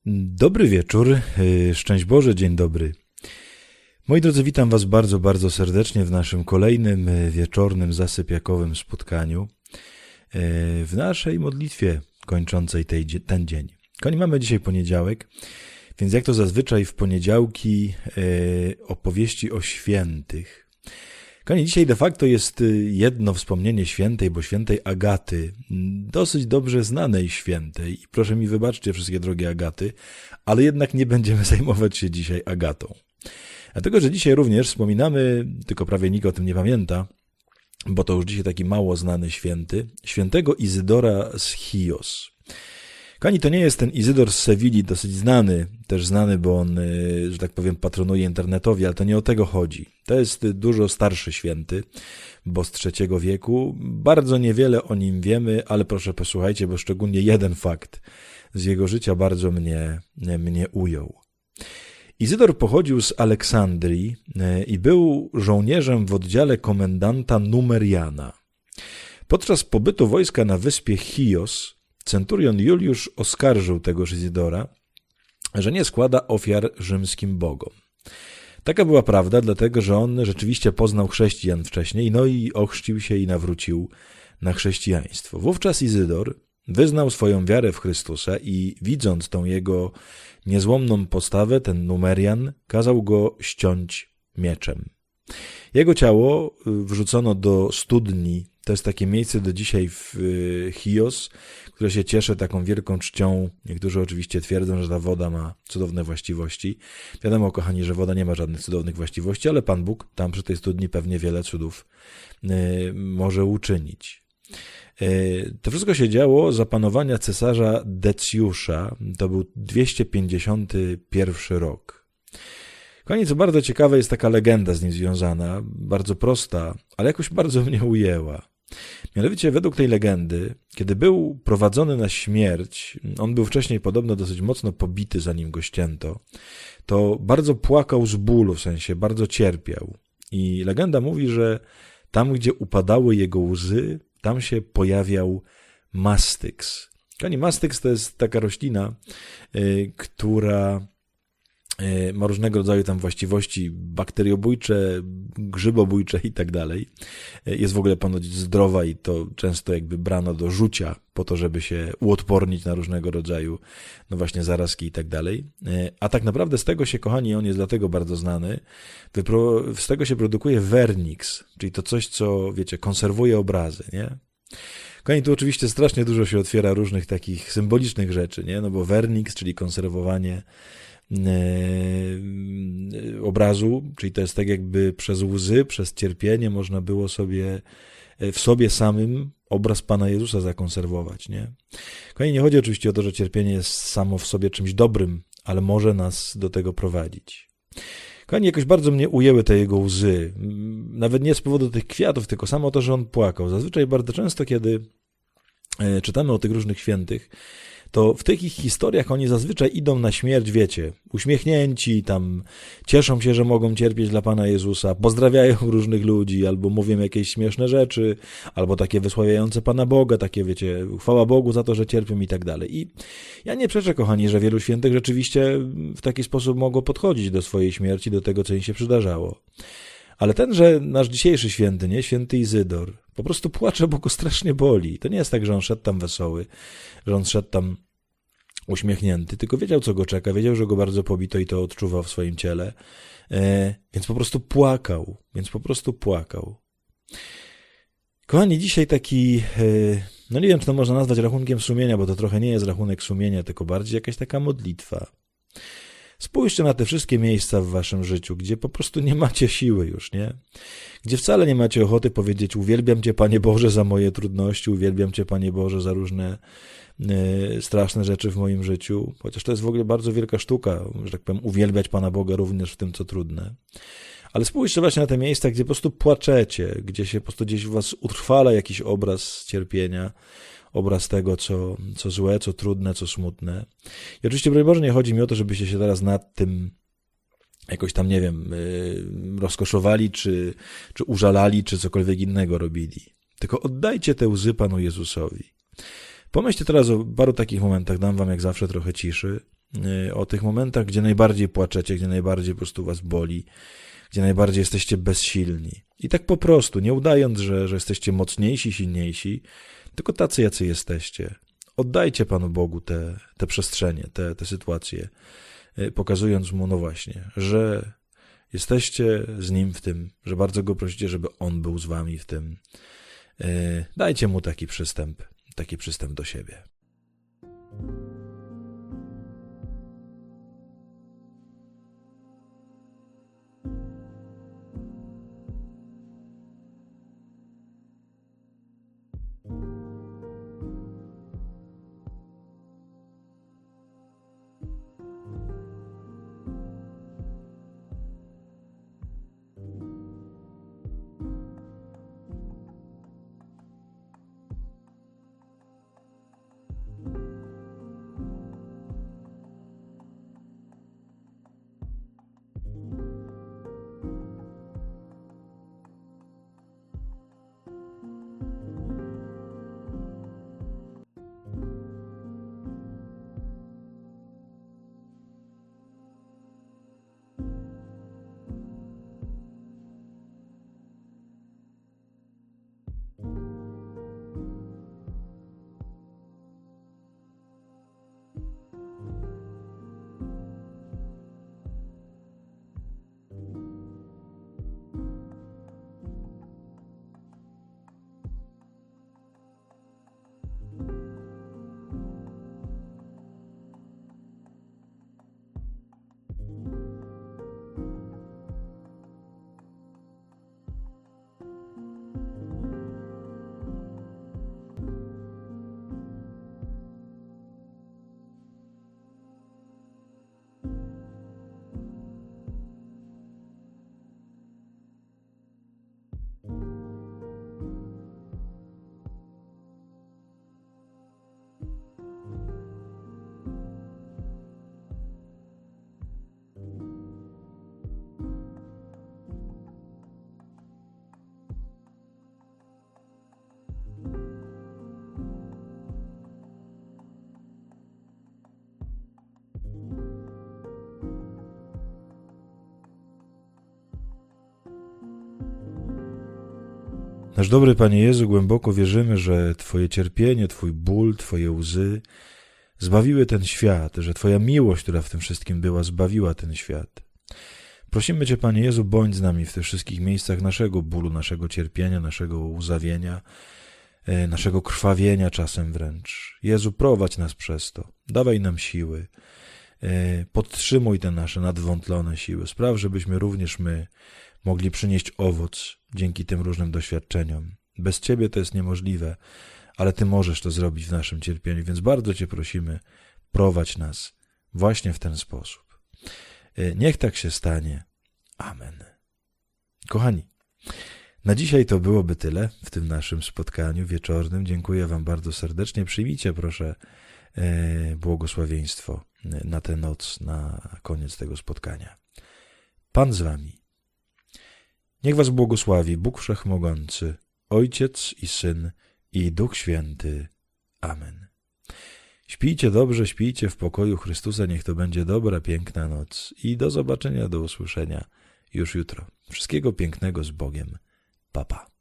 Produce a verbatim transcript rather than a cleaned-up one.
Dobry wieczór, szczęść Boże, dzień dobry. Moi drodzy, witam Was bardzo, bardzo serdecznie w naszym kolejnym wieczornym, zasypiakowym spotkaniu, w naszej modlitwie kończącej tej, ten dzień. Kochani, mamy dzisiaj poniedziałek, więc jak to zazwyczaj w poniedziałki opowieści o świętych. Kochani, dzisiaj de facto jest jedno wspomnienie świętej, bo świętej Agaty, dosyć dobrze znanej świętej. I proszę mi wybaczcie wszystkie drogie Agaty, ale jednak nie będziemy zajmować się dzisiaj Agatą. Dlatego, że dzisiaj również wspominamy, tylko prawie nikt o tym nie pamięta, bo to już dzisiaj taki mało znany święty, świętego Izydora z Chios. Kochani, to nie jest ten Izydor z Sewilli, dosyć znany, też znany, bo on, że tak powiem, patronuje internetowi, ale to nie o tego chodzi. To jest dużo starszy święty, bo z trzeciego wieku. Bardzo niewiele o nim wiemy, ale proszę posłuchajcie, bo szczególnie jeden fakt z jego życia bardzo mnie, mnie ujął. Izydor pochodził z Aleksandrii i był żołnierzem w oddziale komendanta Numeriana. Podczas pobytu wojska na wyspie Chios centurion Juliusz oskarżył tegoż Izydora, że nie składa ofiar rzymskim bogom. Taka była prawda, dlatego że on rzeczywiście poznał chrześcijan wcześniej, no i ochrzcił się i nawrócił na chrześcijaństwo. Wówczas Izydor wyznał swoją wiarę w Chrystusa i widząc tą jego niezłomną postawę, ten Numerian kazał go ściąć mieczem. Jego ciało wrzucono do studni. To jest takie miejsce do dzisiaj w Chios, które się cieszy taką wielką czcią. Niektórzy oczywiście twierdzą, że ta woda ma cudowne właściwości. Wiadomo, kochani, że woda nie ma żadnych cudownych właściwości, ale Pan Bóg tam przy tej studni pewnie wiele cudów może uczynić. To wszystko się działo za panowania cesarza Decjusza. To był dwieście pięćdziesiąty pierwszy rok. Kochani, co bardzo ciekawe, jest taka legenda z nim związana, bardzo prosta, ale jakoś bardzo mnie ujęła. Mianowicie według tej legendy, kiedy był prowadzony na śmierć, on był wcześniej podobno dosyć mocno pobity, zanim go ścięto, to bardzo płakał z bólu, w sensie bardzo cierpiał. I legenda mówi, że tam, gdzie upadały jego łzy, tam się pojawiał mastyks. Kochani, mastyks to jest taka roślina, yy, która ma różnego rodzaju tam właściwości bakteriobójcze, grzybobójcze i tak dalej. Jest w ogóle ponoć zdrowa i to często jakby brano do rzucia po to, żeby się uodpornić na różnego rodzaju, no właśnie zarazki i tak dalej. A tak naprawdę z tego się, kochani, on jest dlatego bardzo znany, z tego się produkuje vernix, czyli to coś, co, wiecie, konserwuje obrazy, nie? Kochani, tu oczywiście strasznie dużo się otwiera różnych takich symbolicznych rzeczy, nie? No bo vernix, czyli konserwowanie obrazu, czyli to jest tak jakby przez łzy, przez cierpienie można było sobie w sobie samym obraz Pana Jezusa zakonserwować, nie? Kochani, nie chodzi oczywiście o to, że cierpienie jest samo w sobie czymś dobrym, ale może nas do tego prowadzić. Kochani, jakoś bardzo mnie ujęły te jego łzy, nawet nie z powodu tych kwiatów, tylko samo to, że on płakał. Zazwyczaj bardzo często, kiedy czytamy o tych różnych świętych, to w tych ich historiach oni zazwyczaj idą na śmierć, wiecie, uśmiechnięci, tam cieszą się, że mogą cierpieć dla Pana Jezusa, pozdrawiają różnych ludzi, albo mówią jakieś śmieszne rzeczy, albo takie wysławiające Pana Boga, takie, wiecie, chwała Bogu za to, że cierpią i tak dalej. I ja nie przeczę, kochani, że wielu świętych rzeczywiście w taki sposób mogło podchodzić do swojej śmierci, do tego, co im się przydarzało. Ale tenże nasz dzisiejszy święty, nie? Święty Izydor, po prostu płacze, bo go strasznie boli. To nie jest tak, że on szedł tam wesoły, że on szedł tam uśmiechnięty, tylko wiedział, co go czeka, wiedział, że go bardzo pobito i to odczuwał w swoim ciele, e, więc po prostu płakał, więc po prostu płakał. Kochani, dzisiaj taki, e, no nie wiem, czy to można nazwać rachunkiem sumienia, bo to trochę nie jest rachunek sumienia, tylko bardziej jakaś taka modlitwa. Spójrzcie na te wszystkie miejsca w waszym życiu, gdzie po prostu nie macie siły już, nie? Gdzie wcale nie macie ochoty powiedzieć: uwielbiam Cię, Panie Boże, za moje trudności, uwielbiam Cię, Panie Boże, za różne y, straszne rzeczy w moim życiu. Chociaż to jest w ogóle bardzo wielka sztuka, że tak powiem, uwielbiać Pana Boga również w tym, co trudne. Ale spójrzcie właśnie na te miejsca, gdzie po prostu płaczecie, gdzie się po prostu gdzieś w was utrwala jakiś obraz cierpienia, obraz tego, co, co złe, co trudne, co smutne. I oczywiście, broń Boże, nie chodzi mi o to, żebyście się teraz nad tym jakoś tam, nie wiem, rozkoszowali, czy, czy użalali, czy cokolwiek innego robili. Tylko oddajcie te łzy Panu Jezusowi. Pomyślcie teraz o paru takich momentach, dam wam jak zawsze trochę ciszy. o tych momentach, gdzie najbardziej płaczecie, gdzie najbardziej po prostu was boli, gdzie najbardziej jesteście bezsilni. I tak po prostu, nie udając, że, że jesteście mocniejsi, silniejsi, tylko tacy, jacy jesteście. Oddajcie Panu Bogu te, te przestrzenie, te, te sytuacje, pokazując Mu, no właśnie, że jesteście z Nim w tym, że bardzo Go prosicie, żeby On był z wami w tym. Dajcie Mu taki przystęp, taki przystęp do siebie. Nasz dobry Panie Jezu, głęboko wierzymy, że Twoje cierpienie, Twój ból, Twoje łzy zbawiły ten świat, że Twoja miłość, która w tym wszystkim była, zbawiła ten świat. Prosimy Cię, Panie Jezu, bądź z nami w tych wszystkich miejscach naszego bólu, naszego cierpienia, naszego łzawienia, naszego krwawienia czasem wręcz. Jezu, prowadź nas przez to, dawaj nam siły, podtrzymuj te nasze nadwątlone siły, spraw, żebyśmy również my mogli przynieść owoc dzięki tym różnym doświadczeniom. Bez Ciebie to jest niemożliwe, ale Ty możesz to zrobić w naszym cierpieniu, więc bardzo Cię prosimy, prowadź nas właśnie w ten sposób. Niech tak się stanie. Amen. Kochani, na dzisiaj to byłoby tyle w tym naszym spotkaniu wieczornym. Dziękuję Wam bardzo serdecznie. Przyjmijcie proszę błogosławieństwo na tę noc, na koniec tego spotkania. Pan z Wami. Niech Was błogosławi Bóg Wszechmogący, Ojciec i Syn i Duch Święty. Amen. Śpijcie dobrze, śpijcie w pokoju Chrystusa, niech to będzie dobra, piękna noc i do zobaczenia, do usłyszenia już jutro. Wszystkiego pięknego z Bogiem. Pa, pa.